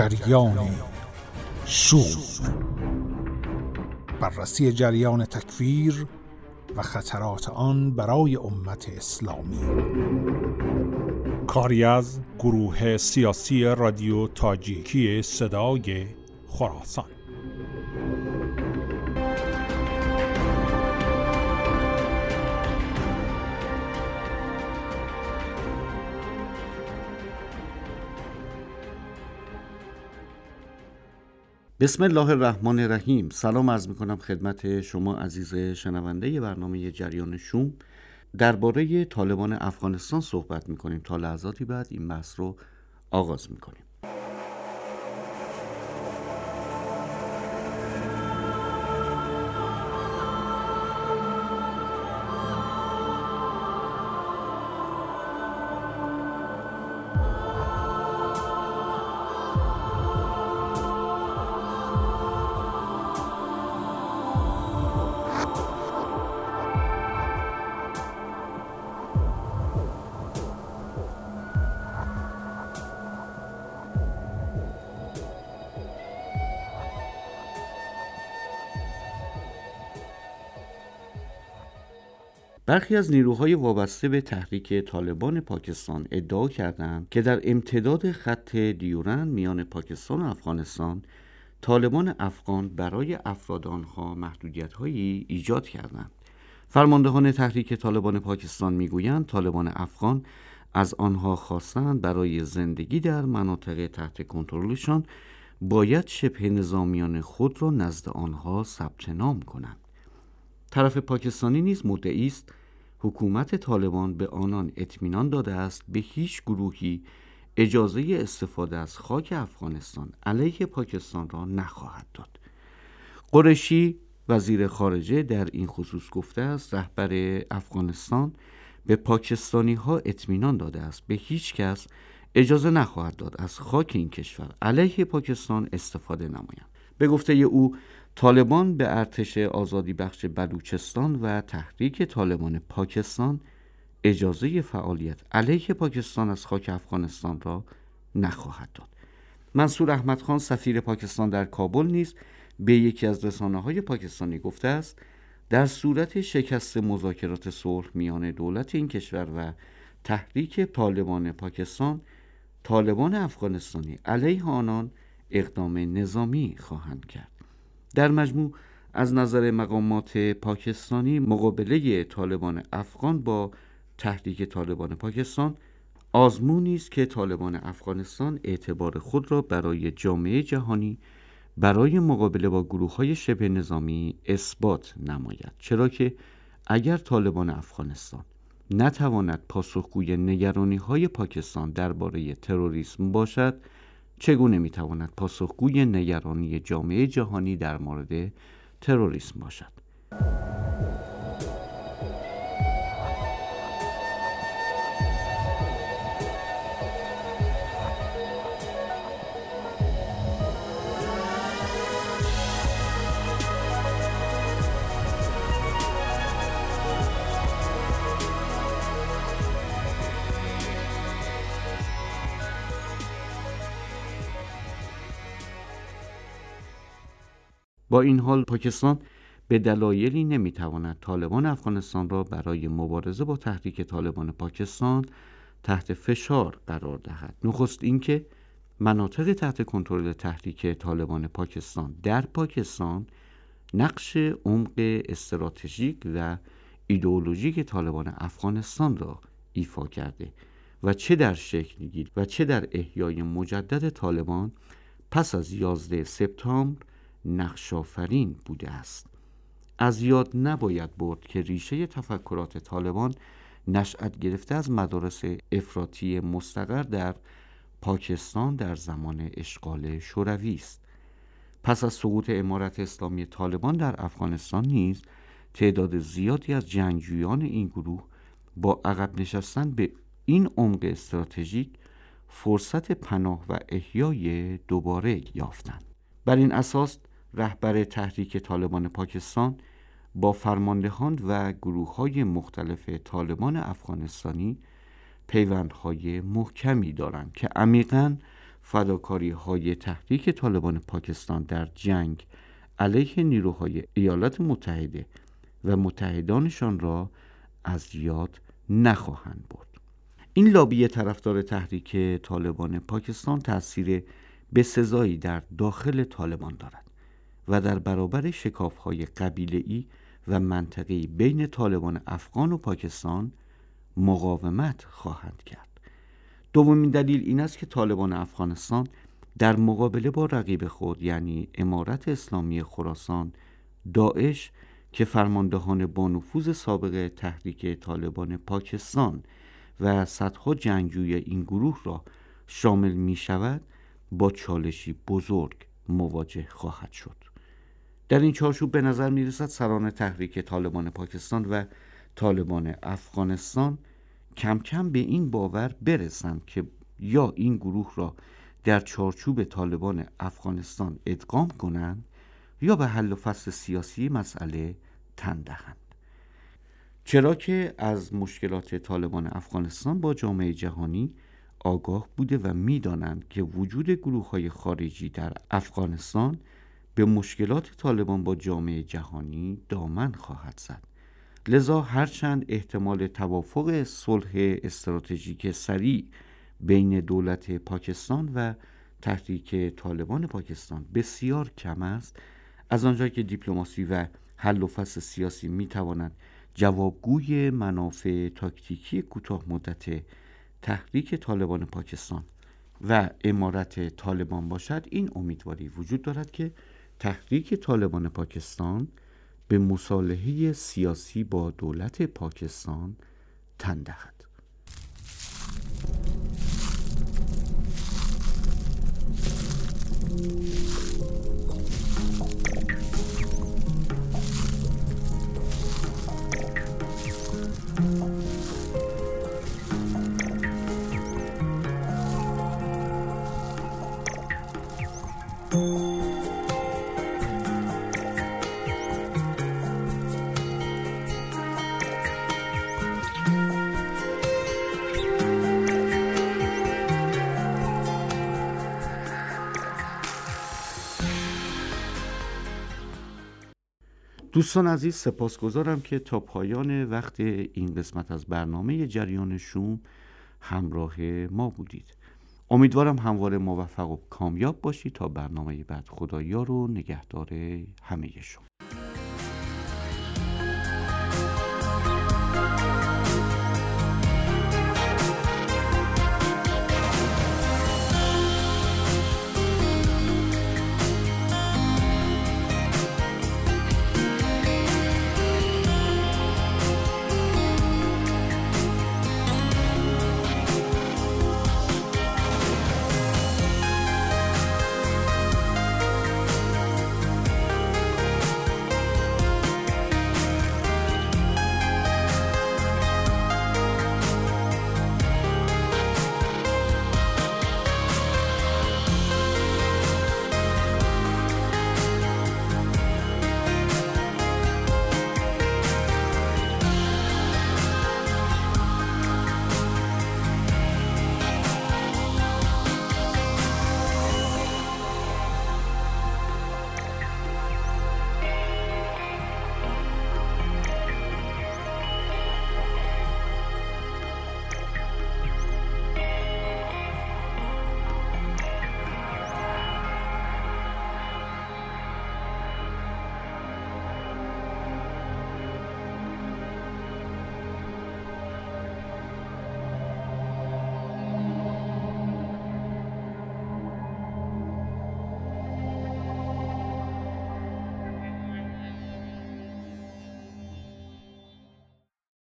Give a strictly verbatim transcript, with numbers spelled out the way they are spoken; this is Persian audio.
جریان شوم، بررسی جریان تکفیر و خطرات آن برای امت اسلامی. کاری از گروه سیاسی رادیو تاجیکی صدای خراسان. بسم الله الرحمن الرحیم. سلام عرض میکنم خدمت شما عزیز شنونده برنامه جریان شوم. درباره طالبان افغانستان صحبت میکنیم. تا لحظاتی بعد این بحث رو آغاز میکنیم. برخی از نیروهای وابسته به تحریک طالبان پاکستان ادعا کردند که در امتداد خط دیورند میان پاکستان و افغانستان طالبان افغان برای افراد آنها محدودیت‌هایی ایجاد کردند. فرماندهان تحریک طالبان پاکستان میگویند طالبان افغان از آنها خواستند برای زندگی در مناطق تحت کنترلشان باید شبه نظامیان خود را نزد آنها ثبت نام کنند. طرف پاکستانی نیز مدعی است حکومت طالبان به آنان اطمینان داده است به هیچ گروهی اجازه استفاده از خاک افغانستان علیه پاکستان را نخواهد داد. قریشی وزیر خارجه در این خصوص گفته است رهبر افغانستان به پاکستانی ها اطمینان داده است به هیچ کس اجازه نخواهد داد از خاک این کشور علیه پاکستان استفاده نمایند. به گفته او طالبان به ارتش آزادی بخش بلوچستان و تحریک طالبان پاکستان اجازه فعالیت علیه پاکستان از خاک افغانستان را نخواهد داد. منصور احمد خان سفیر پاکستان در کابل نیز به یکی از رسانه‌های پاکستانی گفته است در صورت شکست مذاکرات صلح میان دولت این کشور و تحریک طالبان پاکستان، طالبان افغانستانی علیه آنان اقدام نظامی خواهند کرد. در مجموع از نظر مقامات پاکستانی مقابله طالبان افغان با تحریک طالبان پاکستان آزمونی است که طالبان افغانستان اعتبار خود را برای جامعه جهانی برای مقابله با گروه‌های شبه نظامی اثبات نماید، چرا که اگر طالبان افغانستان نتواند پاسخگوی نگرانی‌های پاکستان درباره تروریسم باشد، چگونه میتواند پاسخگوی نگرانی جامعه جهانی در مورد تروریسم باشد؟ با این حال پاکستان به دلایلی نمیتواند طالبان افغانستان را برای مبارزه با تحریک طالبان پاکستان تحت فشار قرار دهد. نخست اینکه مناطق تحت کنترل تحریک طالبان پاکستان در پاکستان نقش عمق استراتژیک و ایدئولوژیک طالبان افغانستان را ایفا کرده و چه در شکل گیری و چه در احیای مجدد طالبان پس از یازده سپتامبر نقش آفرین بوده است. از یاد نباید برد که ریشه تفکرات طالبان نشأت گرفته از مدارس افراطی مستقر در پاکستان در زمان اشغال شوروی است. پس از سقوط امارت اسلامی طالبان در افغانستان نیز تعداد زیادی از جنگجویان این گروه با عقب نشستن به این عمق استراتژیک فرصت پناه و احیای دوباره یافتند. بر این اساس رهبر تحریک طالبان پاکستان با فرماندهان و گروه‌های مختلف طالبان افغانستانی پیوندهای محکمی دارند که عمیقاً فداکاری های تحریک طالبان پاکستان در جنگ علیه نیروهای ایالات متحده و متحدانشان را از یاد نخواهند برد. این لابی طرفدار تحریک طالبان پاکستان تأثیر بسزایی در داخل طالبان دارد و در برابر شکاف‌های قبیله‌ای و منطقه‌ای بین طالبان افغان و پاکستان مقاومت خواهند کرد. دومین دلیل این است که طالبان افغانستان در مقابله با رقیب خود یعنی امارت اسلامی خراسان، داعش که فرماندهان با نفوذ سابق تحریک طالبان پاکستان و صدها جنگجوی این گروه را شامل می شود، با چالشی بزرگ مواجه خواهد شد. در این چارچوب به نظر می رسد سران تحریک طالبان پاکستان و طالبان افغانستان کم کم به این باور برسند که یا این گروه را در چارچوب طالبان افغانستان ادغام کنند یا به حل و فصل سیاسی مسئله تن دهند. چرا که از مشکلات طالبان افغانستان با جامعه جهانی آگاه بوده و می‌دانند که وجود گروه‌های خارجی در افغانستان به مشکلات طالبان با جامعه جهانی دامن خواهد زد. لذا هرچند احتمال توافق صلح استراتژیک سریع بین دولت پاکستان و تحریک طالبان پاکستان بسیار کم است، از آنجا که دیپلماسی و حل و فصل سیاسی می توانند جوابگوی منافع تاکتیکی کوتاه مدت تحریک طالبان پاکستان و امارت طالبان باشد، این امیدواری وجود دارد که تحریک طالبان پاکستان به مصالحه سیاسی با دولت پاکستان تن دهد. دوستان عزیز، سپاسگزارم که تا پایان وقت این قسمت از برنامه جریان شوم همراه ما بودید. امیدوارم همواره موفق و کامیاب باشید. تا برنامه بعد، خدایا رو نگهدار همه شما.